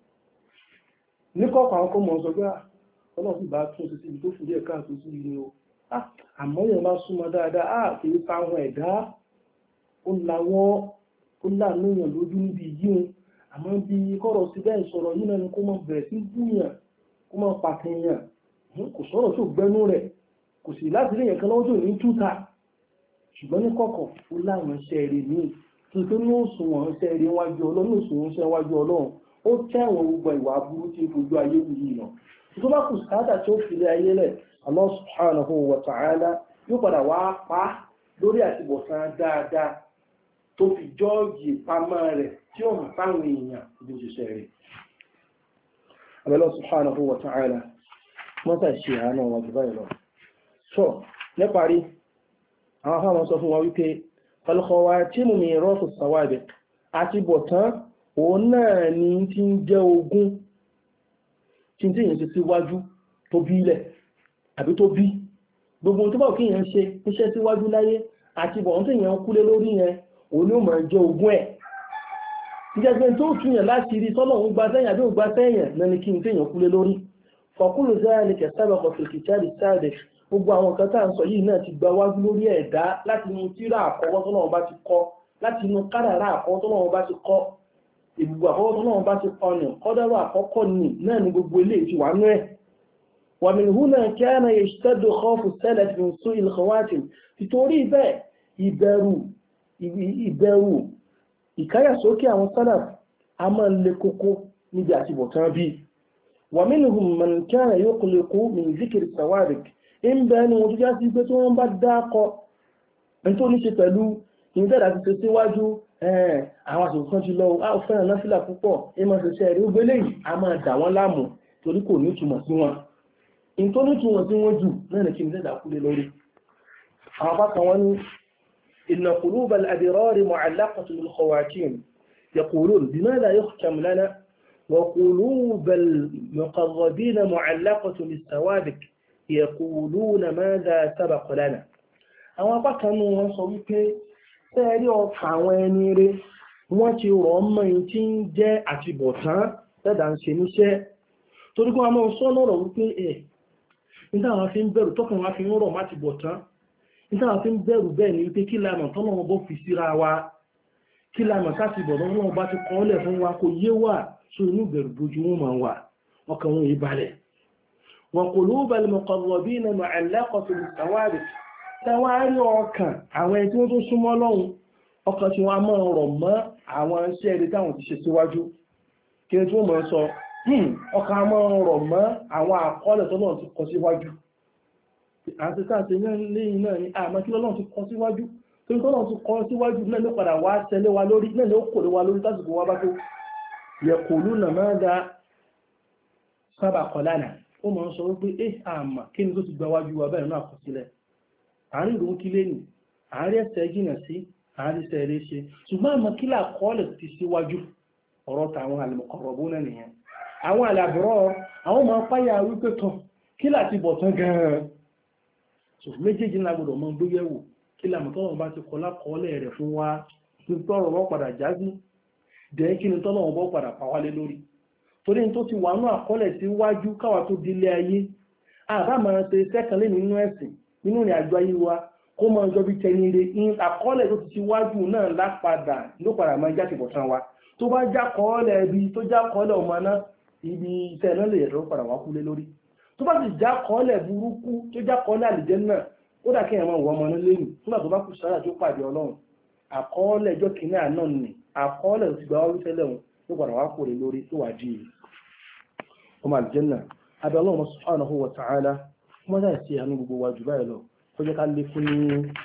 ní kọ̀kọ̀ àwọn kan mọ̀ sọ pé ọlọ́run sì bá tún sí ibi tó fi díẹ̀ káàtó sí ni o àmọ́ yẹn máa súnmọ́ dáadáa kì í fáwọn ẹ̀dá ó lawọ́ ó láàánú èèyàn lójú níbi yíun àmọ́ bí kọ́rọ̀ sí bẹ́ẹ̀ sọ̀rọ̀ yìí náà ni kó máa bẹ̀rẹ̀ sí búyàn kó máa pàtẹ́yàn kò sọ̀rọ̀ tó gbẹ́nú rẹ̀ kò sì láti rí èèyàn kan lọ́wọ́ tó ní túta ṣùgbọ́n ní kọ̀kọ̀ ó láwọn iṣẹ́ rẹ̀ ní tuntun ní òṣùwọ̀n iṣẹ́ rẹ̀ wájú ọlọ́run ní òṣùwọ̀n iṣẹ́ wájú ọlọ́run ó tẹ̀wọ̀n gbogbo ìwà aburú tí fojú ayé wù yìí lọ tó bá kù sáádà tí ó fi lé ayé lẹ̀ Allah subhanahu wa ta'ala yóò padà wá pa lórí àtibọ̀tán dáadáa tó fi jọ́ọ̀jì pamọ́ rẹ̀ tí ó hàn fáwọn èèyàn ibi òṣìṣẹ́ rẹ̀. Allah subhanahu wa ta'ala mọ́ta ṣe àánà wọn jù báyìí lọ. So, níparí, àwọn afáwọn sọ fún wa wípé, falkọwa tí mú mi rọ́sù sàwádẹ̀ àti bọ̀tán, òun náà ni tí ń jẹ́ ogún tí tí yẹn ti síwájú tó bí ilẹ̀, àbí tó bí. Gbogbo tó bá kí yẹn ṣe iṣẹ́ síwájú láyé àti bọ̀tán tí yẹn kúlé lórí yẹn òní ò máa jẹ ogún ẹ̀ ìjẹ́gbẹ́ tó túnyàn láti rí sọ́lọ̀ ń gba sẹ́yìn àbí ògbà sẹ́yìn lẹ́ni kí n tèèyàn kúlé lórí fọ̀kúlù sẹ́yìn kẹsàbẹ̀ kọfìlìkì jáde sáàdẹ̀ gbogbo àwọn kan tá à ń sọ yìí náà ti gba wájú lórí ẹ̀dá láti inú tírà àkọ́kọ́ tọ́lọ́run bá ti kọ́ láti inú kádàrá àkọ́kọ́ tọ́lọ́run bá ti kọ́ ìbùgbà àkọ́kọ́ tọ́lọ́run bá ti kọ́ ni kọ́dàrá àkọ́kọ́ ni náà ni gbogbo eléyìí ti wà nú ẹ̀ ومن هنا كان يشتد خوف السلف من سوء الخواتم títorí bẹ́ẹ̀ ìbẹ̀rù ìkáyàsókè àwọn sálàf a máa lè kókó níbi àtibọ̀tán bí ومنهم من كان يقلق من ذكر السوابق ń bẹ ní wọn tó já sí pé tí wọ́n bá dákọ ẹni tó ní ṣe pẹ̀lú ìdẹ́dà ti ṣe síwájú àwọn àṣòkò kan ti lọ á fẹ́ràn náfìlà púpọ̀ ẹ máa ṣe ṣe rí ó gbélé yìí a máa dà wọ́n láàmú torí kò ní ìtumọ̀ sí wọn in tó ní ìtumọ̀ sí wọn jù náà ní kí n dẹ́dà kúlé lórí àwọn bá kan wọ́n ní إن قلوب الأبرار معلقة بالخواتيم يقولون بماذا يختم لنا وقلوب المقربين معلقة بالسوابق يقولون ماذا سبق لنا àwọn apá kan nínú wọn sọ wípé tẹ́ẹ̀rí ọkà àwọn ẹni rẹ̀ wọ́n ti rọ̀ mọ́ ẹni tí ń jẹ́ àtibọ̀tán tẹ́dà ń ṣe níṣẹ́ torí kí wọ́n máa sọ lọ́rọ̀ wípé nígbà wọn fi ń bẹ̀rù tọ́kàn wọn fi ń rọ̀ má ti bọ̀tán nígbà fi ń bẹ̀rù bẹ́ẹ̀ ni wípé kí lámọ̀ tọ́lọ́wọ́ bọ́ fi síra wa kí lámọ̀ káàkiri bọ̀dọ̀ wọn bá ti kọ́ lẹ̀ fún wa kò yé wà so inú bẹ̀rù bójú wọn máa wà ọkàn wọn yìí balẹ̀ wọn kò ló balẹ̀ mọ̀kànlọ́ bí nínú àlẹ́kọ̀ọ́ tó lè sàwárì tẹwárí ọkàn àwọn ẹni tí wọ́n tó súnmọ́ lọ́hùn ọkàn tí wọ́n máa rọ̀ mọ́ àwọn iṣẹ́ eré táwọn ti ṣe síwájú kí ni tí wọ́n máa sọ ọkàn máa rọ̀ mọ́ àwọn àkọọ́lẹ̀ tó náà ti kọ síwájú àti káàkiri lẹ́yìn náà ni àmọ́ kí lọ́lọ́run ti kọ síwájú tó ń tọ́lọ̀ tún kọ́ síwájú náà ló padà wá tẹ́lẹ̀ wa lórí náà ló kò lé wa lórí lásìkò wa bá tó yaquluna madha sabaqa lana ó máa ń sọ wípé àmà kí ni tó ti gba wájú wa bẹ́ẹ̀ náà kọ sílẹ̀ àárín ìròhun kí lẹ́nu àárín ẹsẹ̀ jìnà sí àárín ẹsẹ̀ eré ṣe ṣùgbọ́n àmọ́ kí là kọ́ọ̀lẹ̀ ti síwájú ọ̀rọ̀ tàwọn al-muqarrabuna nìyẹn àwọn al-abrar àwọn máa páyà wípé tán kí là ti bọ̀ tán gan-an so méjèèjì ńlá gbọdọ̀ mọ gbéyẹ̀wò kí làmọ̀ tọ́lọ̀ bá ti kọ́ lákọọ́lẹ̀ rẹ̀ fún wa ní tọ́rọ̀ wọ́n padà jásí dẹ̀ kí ni tọ́lọ̀ bọ́ padà pàwálé lórí torí tó ti wà ní àkọọ́lẹ̀ sí wájú káwà tó dílé ayé àbá máa ṣe sẹ́kànlé nínú ẹ̀sìn nínú ìrìn àjò ayé wa kó máa jọ bí tẹnire àkọọ́lẹ̀ tó ti wájú náà lápadà ló padà máa jáde bọ̀tán wa tó bá jákọọ́lẹ̀ ibi tó jákọọ́lẹ̀ ọmọ náà ibi iṣẹ́ náà lè yẹ̀rọ padà wá kúlé lórí tó bá sì jákọọ́lẹ̀ burúkú tó jákọọ́lẹ̀ àlìjẹ́ náà ó dà kí ẹ̀wọ̀n ìwọ̀n ọmọ náà lẹ́nu nígbà tó bá kù sára tó pàdé ọlọ́run àkọọ́lẹ̀ ẹjọ́ kìíní àná nì àkọọ́lẹ̀ tó ti gbà wá wí tẹ́lẹ̀ wọn ló padà wá kúlé lórí tó wà dì í ọmọ àlìjẹ́nà abẹ́ ọlọ́run subhanahu wa ta'ala wọ́n dá sí àánú gbogbo wa jù báyìí lọ kó jẹ́ ká lè fún ní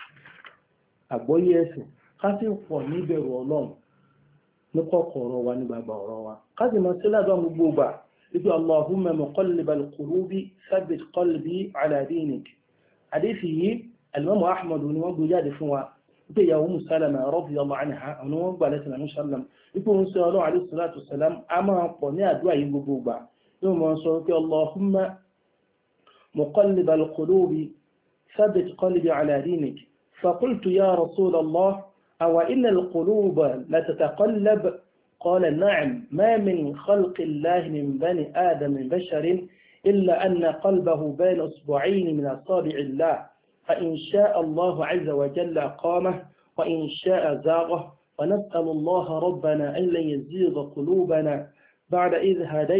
àgbọ́yé ẹ̀sìn ká sì pọ̀ níbẹ̀rù ọlọ́run ní kọ̀kọ̀ ọ̀rọ̀ wa ní gbàgbà ọ̀rọ̀ wa ká sì máa sílẹ̀ àdúrà gbogbo gbà wípé Allahumma muqallibal qulubi thabbit qalbi ala dinik àdéfì yìí Al-Imam Ahmad ni wọ́n gbé jáde fún wa wípé ìyàwó Salama radiyallahu anha àwọn wọn gbà lẹ́sìn àmì sálàm wípé òun sọ ọlọ́run alayhi salatu wassalam a máa pọ̀ ní àdúrà yìí gbogbo gbà يوم صوت اللهم مقلب القلوب ثبت قلبي على دينك فقلت يا رسول الله أو إن القلوب لتتقلب قال نعم ما من خلق الله من بني آدم من بشر إلا أن قلبه بين أصبعين من أصابع الله فإن شاء الله عز وجل قامه وإن شاء زاغه ونسأل الله ربنا أن لا يزيغ قلوبنا بعد إذ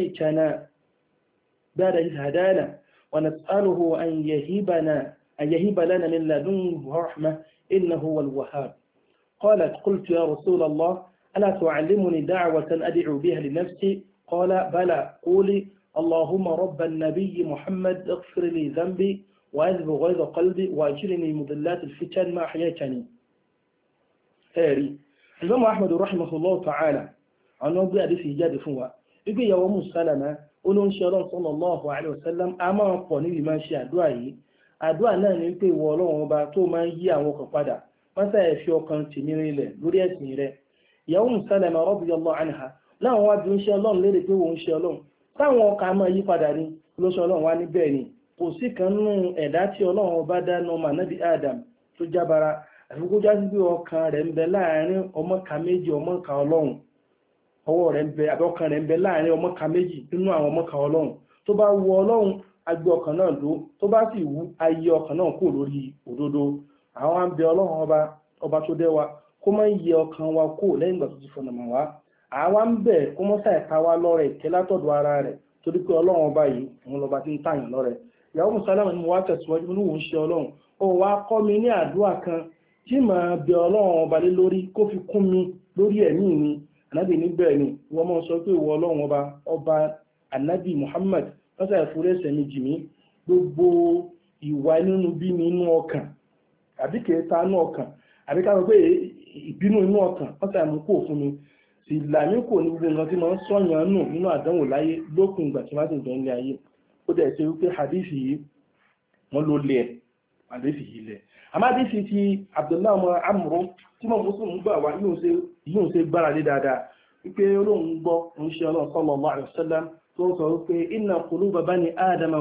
هدانا ونسأله أن يهب لنا من لدنه رحمة إنه هو الوهاب قالت قلت يا رسول الله ألا تعلمني دعوة أدعو بها لنفسي قال بلى قولي اللهم رب النبي محمد اغفر لي ذنبي وأذب غيظ قلبي وأجرني مضلات الفتن ما أحييتني هاري الإمام أحمد رحمه الله تعالى عن نبي أدي في جاد فوا يقول يا أم سلمة olóńṣẹ́ ọlọ́run sallallahu alaihi wasallam a máa pọ̀ níbi máa ṣe àdúrà yìí àdúrà náà ní pé ìwọ ọlọ́run ọba tó máa ń yí àwọn ọkàn padà wọ́n sáyẹ̀ fi ọkàn tèmi rinlẹ̀ lórí ẹ̀sìn rẹ̀ ìyàwó Salama radiyallahu anha láwọn wá bí ń ṣe ọlọ́run lédè pé òun ṣe ọlọ́run táwọn ọkàn máa yí padà ní olóṣẹ́ ọlọ́run wá níbẹ̀ ni kò sí kan nínú ẹ̀dá tí ọlọ́run ọba dáná ọmọ ànábì Adam tó jábára àfi kó já sí pé ọkàn rẹ̀ ń bẹ láàárín ọmọka méjì ọmọka ọlọ́run ọwọ́ rẹ̀ ń bẹ àbọ́kan rẹ̀ ń bẹ láàrin ọmọka méjì nínú àwọn ọmọka ọlọ́run tó bá wu ọlọ́run agbé ọkàn náà ló tó bá sì wú ayé ọkàn náà kò lórí òdodo àwọn à ń bẹ ọlọ́run ọba tó dẹ́ wa kó má yẹ ọkàn wa kó lẹ́yìn ìgbà tó ti fọ̀nà mọ̀ wá àwa ń bẹ̀ kó mọ́ sáì ká wá lọ́rẹ̀ ìkẹ́ látọ̀dọ̀ ara rẹ̀ torí pé ọlọ́run ọba yìí òun lọ́ba tí ń tàyàn lọ́rẹ̀ ìyàwó Salama ni mo wá tẹ̀síwájú ní òun ṣe ọlọ́run ó wá kọ́ mi ní àdúrà kan tí màá bẹ ọlọ́run ọba lé lórí kó fi kún mi lórí ẹ̀mí mi ànábì níbẹ̀ ni wọ́n mọ́ sọ pé ìwọ ọlọ́run ọba ànábì Muhammad lọ́sà ìfúrẹ́sẹ̀ mi jì mí gbogbo ìwà nínú bí mi inú ọkàn àbí kẹta inú ọkàn àbí ká sọ pé ìbínú inú ọkàn lọ́sà ìmúkò fún mi sì làmí kò ní gbogbo nǹkan tí mo ń sọ̀yàn nù nínú àdánwò láyé lókun ìgbà tí wọ́n ti dán ilé ayé ó dẹ̀ ṣe wípé hadisi yìí wọ́n ló lẹ̀ hadisi yìí lẹ̀ àmọ́ hadisi ti Abdullahi ọmọ Amru tí mo Muslim gbà wá yóò ṣe gbára lé dáadáa wípé olóhùn gbọ́ ń ṣe ọlọ́run sallallahu alaihi wasallam tó ń sọ wípé inna quluba bani adama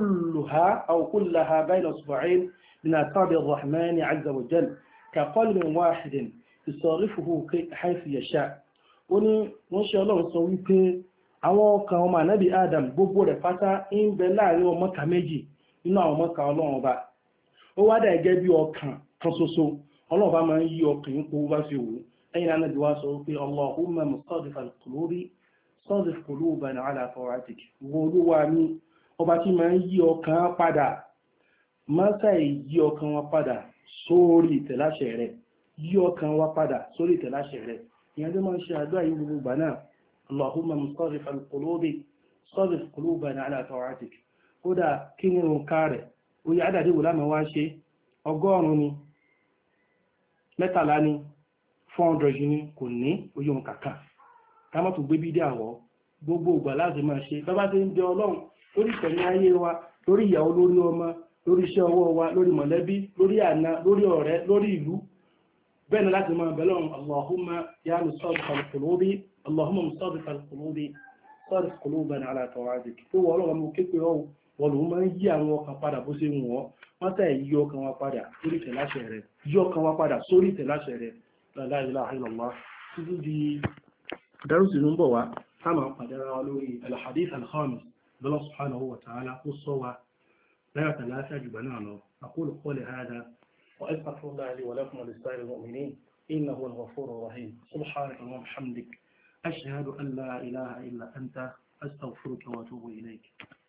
kullaha bayna isbu'ayn min asabi ar-rahmani azza wa jalla ka qalbin wahidin yusarrifuhu haythu yasha ó ní wọ́n ṣe ọlọ́run sọ wípé àwọn ọkàn ọmọ ànábì Adam gbogbo rẹ̀ pátá ń bẹ láàrin ọmọka méjì nínú àwọn ọmọka ọlọ́run ọba ó wá dà gẹ́gẹ́ bí ọkàn kan ṣoṣo ọlọ́run bá máa ń yí ọkàn yín kó bá fi wù ẹ̀yìn anábì wá sọ wípé Allahumma musarrifal qulubi sarrif qulubana ala ta'atik wo olúwa mi ọba tí máa ń yí ọkàn padà máa sáì yí ọkàn wa padà sórí ìtẹ̀láṣẹ rẹ̀ yí ọkàn wa padà sórí ìtẹ̀láṣẹ rẹ̀ ìyẹn tó máa ń ṣe àdúrà yìí gbogbo gbà náà Allahumma musarrifal qulubi sarrif qulubana ala ta'atik kódà kí nínú ká rẹ̀ ó yá àdàdé wò lámà wá ṣe 100 ni mẹ́tàlá ní 400 ní kò ní oyún kàkà ká má tún gbé bídí àwọ̀ gbogbo ìgbà láti máa ṣe bá bá ti ń jẹ ọlọ́run lórí ìtẹ̀mí ayé wa lórí ìyàwó lórí ọmọ lórí iṣẹ́ ọwọ́ wa lórí mọ̀lẹ́bí lórí àna lórí ọ̀rẹ́ lórí ìlú bẹ́ẹ̀ ni láti máa bẹ̀lọ́run Allahumma ya musarrifal qulubi Allahumma musarrifal qulubi sarrif qulubana ala ta'atik tó wọ́n ọlọ́run mú képe ọ̀hún wọ́n lòun máa ń yí àwọn ọkàn padà bó ṣe wù wọ́n wọ́n tẹ̀ yí ọkàn wa padà sórí ìtẹ̀láṣẹ rẹ̀ yí ọkàn wa padà sórí ìtẹ̀láṣẹ rẹ̀ la ilaha illallah títí di dárúsì ń bọ̀ wá táàmà pàdára wa lórí al-hadith al-khamis lọ́lọ́ subhanahu wa ta'ala ó sọ wa lára tàlásà jùgbà náà lọ aqulu qawli hadha wa astaghfirullaha li wa lakum wa lisa'iril mu'minin innahu huwal ghafurur rahim subhanaka wa bihamdik ashhadu an la ilaha illa anta astaghfiruka wa atubu ilayk